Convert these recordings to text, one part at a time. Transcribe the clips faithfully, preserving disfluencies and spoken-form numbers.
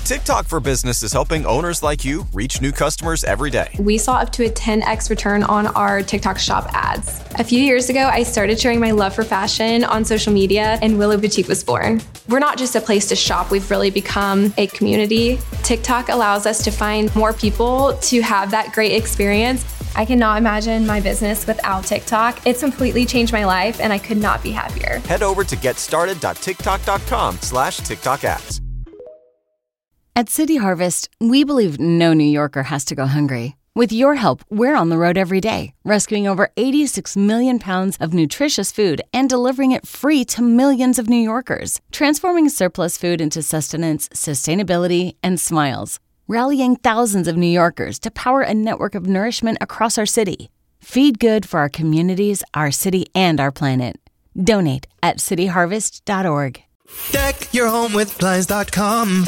TikTok for Business is helping owners like you reach new customers every day. We saw up to a ten x return on our TikTok shop ads. A few years ago, I started sharing my love for fashion on social media, and Willow Boutique was born. We're not just a place to shop, we've really become a community. TikTok allows us to find more people to have that great experience. I cannot imagine my business without TikTok. It's completely changed my life, and I could not be happier. Head over to getstarted.tiktok.com slash TikTok ads. At City Harvest, we believe no New Yorker has to go hungry. With your help, we're on the road every day, rescuing over eighty-six million pounds of nutritious food and delivering it free to millions of New Yorkers, transforming surplus food into sustenance, sustainability, and smiles, rallying thousands of New Yorkers to power a network of nourishment across our city. Feed good for our communities, our city, and our planet. Donate at city harvest dot org. Deck your home with Blinds dot com.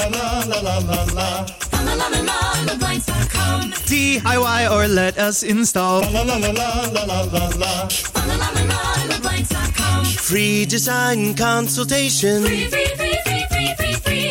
D I Y or let us install. Free design consultation. Free, free, free, free, free, free, free.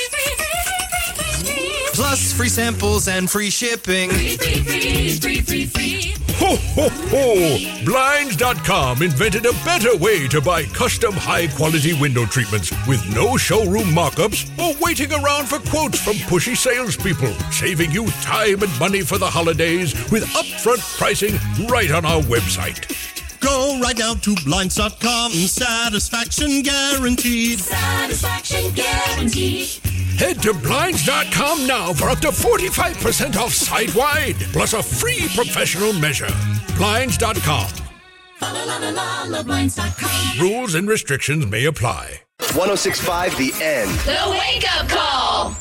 Plus free samples and free shipping. Free, free, free, free, free, free. Ho, ho, ho! Blinds dot com invented a better way to buy custom high-quality window treatments with no showroom mock-ups or waiting around for quotes from pushy salespeople, saving you time and money for the holidays with upfront pricing right on our website. Go right now to Blinds dot com. Satisfaction guaranteed. Satisfaction guaranteed. Head to Blinds dot com now for up to forty-five percent off site-wide, plus a free professional measure. Blinds dot com. Blinds dot com. Rules and restrictions may apply. one oh six point five The End. The Wake Up Call.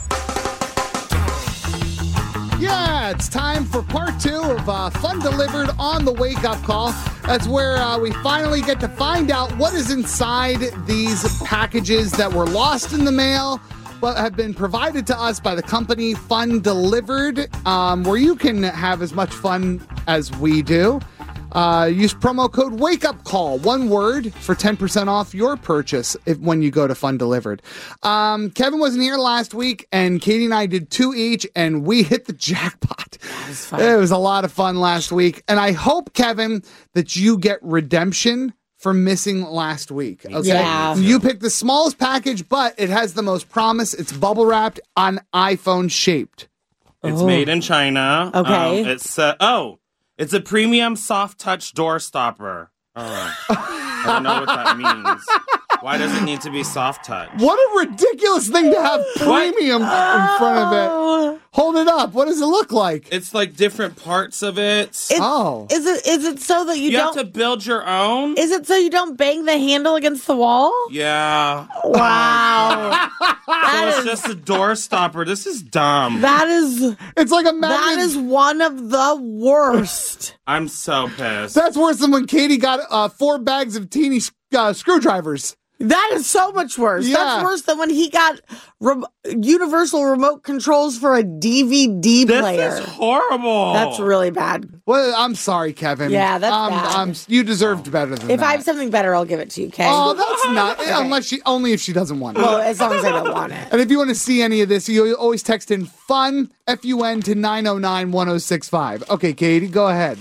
Yeah, it's time for part two of uh, Fun Delivered on the Wake Up Call. That's where uh, we finally get to find out what is inside these packages that were lost in the mail, but have been provided to us by the company Fun Delivered, um, where you can have as much fun as we do. Uh, use promo code WakeUpCall, one word, for ten percent off your purchase if, when you go to Fun Delivered. Um, Kevin wasn't here last week, and Katie and I did two each, and we hit the jackpot. Was it was a lot of fun last week, and I hope, Kevin, that you get redemption for missing last week. Okay, yeah. You picked the smallest package, but it has the most promise. It's bubble wrapped on iPhone shaped. It's oh. made in China. Okay. Um, it's uh, oh, it's a premium soft touch door stopper. Oh, I don't know what that means. Why does it need to be soft touch? What a ridiculous thing to have premium what? in front of it. Hold it up. What does it look like? It's like different parts of it. It's, oh. Is it is it so that you, you don't... have to build your own? Is it so you don't bang the handle against the wall? Yeah. Wow. So it's is... just a door stopper. This is dumb. That is... It's like a magnet. That is one of the worst. I'm so pissed. That's worse than when Katie got uh, four bags of teeny uh, screwdrivers. That is so much worse. Yeah. That's worse than when he got re- universal remote controls for a D V D this player. This is horrible. That's really bad. Well, I'm sorry, Kevin. Yeah, that's um, bad. Um, you deserved better than if that. If I have something better, I'll give it to you, okay? Oh, that's not... okay. Unless she... Only if she doesn't want it. Well, as long as I don't want it. And if you want to see any of this, you always text in FUN, F U N, to nine oh nine one oh six five. Okay, Katie, go ahead.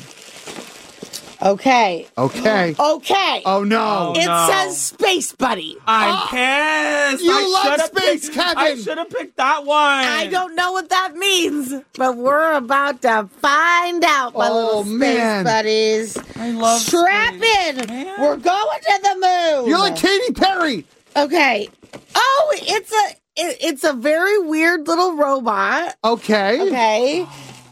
Okay. Okay. Okay. Oh, no. It no. says Space Buddy. I'm oh. pissed. You I love space, picked, Kevin. I should have picked that one. I don't know what that means, but we're about to find out, my oh, little Space man. Buddies. I love Strap space. in. Man. We're going to the moon. You're like Katy Perry. Okay. Oh, it's a it, it's a very weird little robot. Okay. Okay.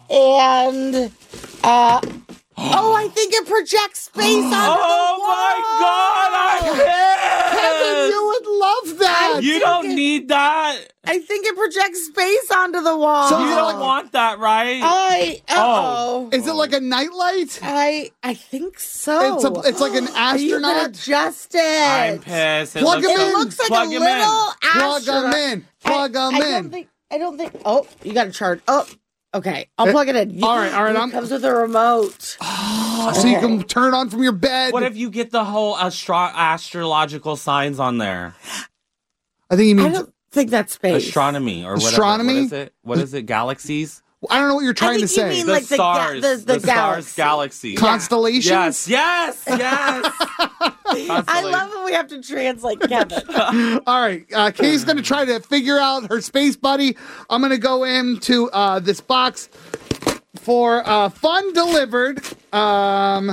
And uh oh, I think it projects space onto oh the wall. Oh my God, I'm pissed. Kevin, you would love that. You don't it, need that. I think it projects space onto the wall. So you don't want that, right? I uh-oh. Oh. Is it like a nightlight? I I think so. It's a, it's like an astronaut. You can adjust it. I'm pissed. It Plug looks him it in. looks like Plug a him little in. astronaut. Plug him in. Plug him I, in. I don't think. I don't think. Oh, you got to charge. Oh. Okay, I'll plug it in. You, all right, all right. It I'm... comes with a remote. Oh, so okay. You can turn it on from your bed. What if you get the whole astro- astrological signs on there? I think he means think that's space. Astronomy or whatever. Astronomy? What is it? What is it? Galaxies? I don't know what you're trying I to think you say. mean The like the ga- stars. the- the stars galaxy. galaxy. Constellations? Yes, yes, yes. I love when we have to translate Kevin. All right, uh, Kay's going to try to figure out her space buddy. I'm going to go into uh, this box for uh, Fun Delivered. Um,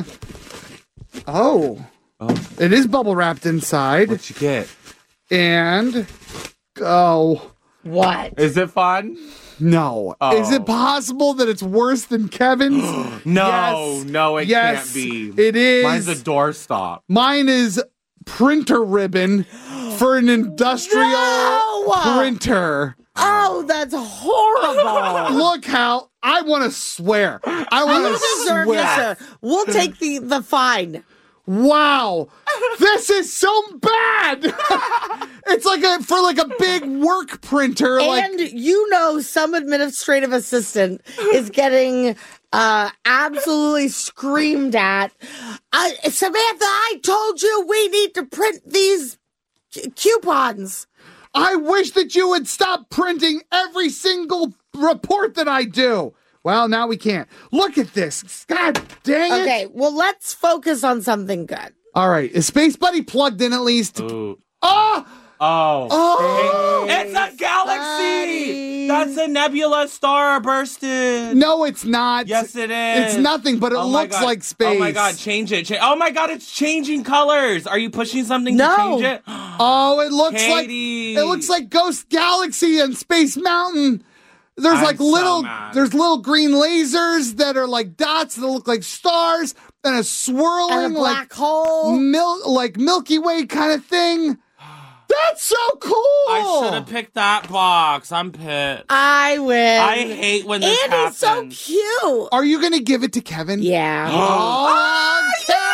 oh. Oh. It is bubble wrapped inside. What'd you get? And, oh. What? Is it fun? No. Oh. Is it possible that it's worse than Kevin's? No, Yes. no, it Yes, can't be. it is. Mine's a doorstop. Mine is printer ribbon for an industrial No! printer. Oh, that's horrible. Look how I want to swear. I want You to deserve swear. this, sir. We'll take the, the fine. Wow, this is so bad. It's like a for like a big work printer. Like And you know some administrative assistant is getting uh, absolutely screamed at. Uh, Samantha, I told you we need to print these c- coupons. I wish that you would stop printing every single report that I do. Well, now we can't. Look at this. God dang it. Okay, well, let's focus on something good. All right. Is Space Buddy plugged in at least? Ooh. Oh! Oh. Oh! It's a galaxy! Buddy. That's a nebula star bursting. No, it's not. Yes, it is. It's nothing, but it Oh my looks God. like space. Oh my God, change it. Cha- oh my God, it's changing colors. Are you pushing something No. to change it? Oh, it looks Katie. like it looks like Ghost Galaxy and Space Mountain. There's I'm like so little mad. there's little green lasers that are like dots that look like stars and a swirling And a black like hole. mil- like Milky Way kind of thing. That's so cool. I should have picked that box. I'm pissed. I win. I hate when this And he's so happens. cute. Are you gonna give it to Kevin? Yeah. Oh,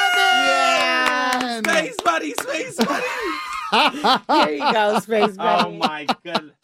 Kevin! Space buddy, space buddy. Here you go, Space Buddy. Oh my goodness.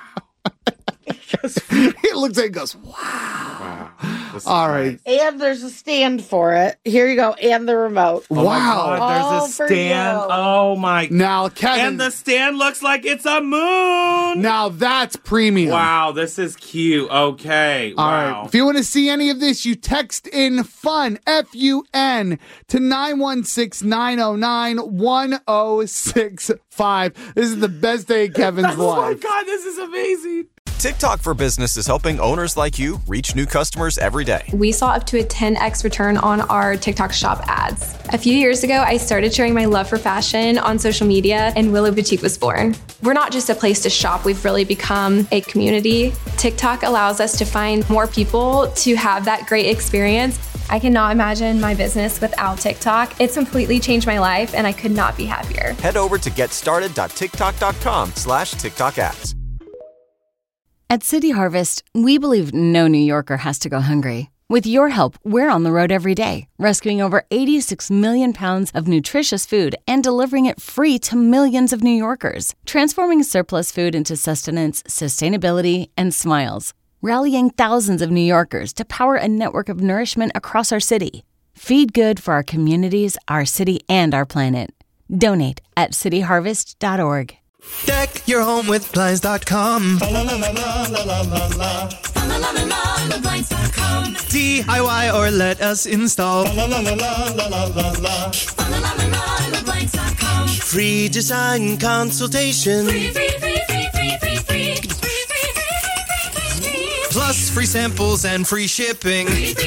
It looks like it goes, wow. Wow. This is All right. nice. And there's a stand for it. Here you go. And the remote. Oh my Wow. God, All there's for a stand. you. Oh my. Now, Kevin. And the stand looks like it's a moon. Now that's premium. Wow, this is cute. Okay. All wow. right. If you want to see any of this, you text in FUN, F U N, to nine one six, nine oh nine, one oh six five. This is the best day of Kevin's Oh my life. God, this is amazing. TikTok for Business is helping owners like you reach new customers every day. We saw up to a ten x return on our TikTok shop ads. A few years ago, I started sharing my love for fashion on social media, and Willow Boutique was born. We're not just a place to shop, we've really become a community. TikTok allows us to find more people to have that great experience. I cannot imagine my business without TikTok. It's completely changed my life, and I could not be happier. Head over to getstarted.tiktok.com slash TikTok ads. At City Harvest, we believe no New Yorker has to go hungry. With your help, we're on the road every day, rescuing over eighty-six million pounds of nutritious food and delivering it free to millions of New Yorkers, transforming surplus food into sustenance, sustainability, and smiles, rallying thousands of New Yorkers to power a network of nourishment across our city. Feed good for our communities, our city, and our planet. Donate at city harvest dot org. Deck your home with Blinds dot com. D I Y or let us install. Free design consultation. Plus free samples and free shipping.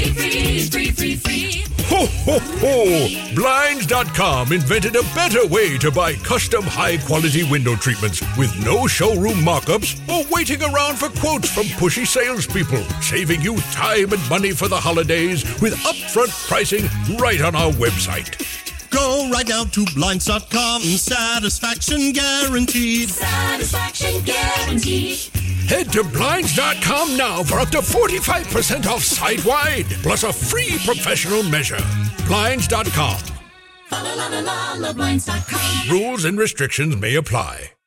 Ho, ho, ho! Blinds dot com invented a better way to buy custom high-quality window treatments with no showroom mock-ups or waiting around for quotes from pushy salespeople, saving you time and money for the holidays with upfront pricing right on our website. Go right now to Blinds dot com. Satisfaction guaranteed. Satisfaction guaranteed. Head to Blinds dot com now for up to forty-five percent off site-wide, plus a free professional measure. Blinds dot com. Fa la la la la, Blinds dot com. Rules and restrictions may apply.